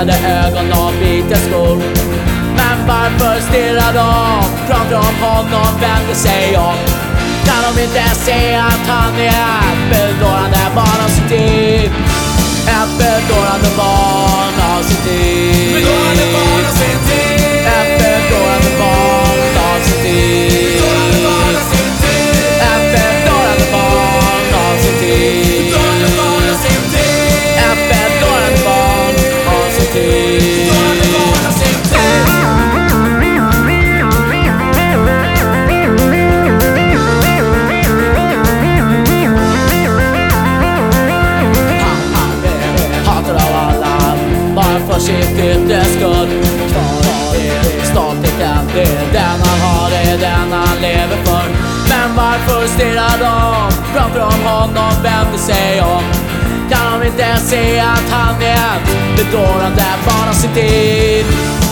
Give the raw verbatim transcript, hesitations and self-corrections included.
Färgade ögon och vita skor. Men varför stirrar de? Pratar om honom, vänder sig om. Kan de inte se att han är ett bedårande barn av sin tid? Ett bedårande barn av sin tid. Bedårande barn av sin tid. Ett bedårande barn av sin tid. Bedårande barn av sin tid. Ett bedårande barn av sin tid. Bedårande barn av sin tid. Ett bedårande barn av sin tid. Bedårande barn av sin tid. Hatar av alla, bara för sitt yttre skull. Kvar är stoltheten, det är den han har, det är den han lever för. Men varför stirrar de? Pratar om honom, vänder sig om. Kan de inte se att han är ett bedårande barn av sin tid?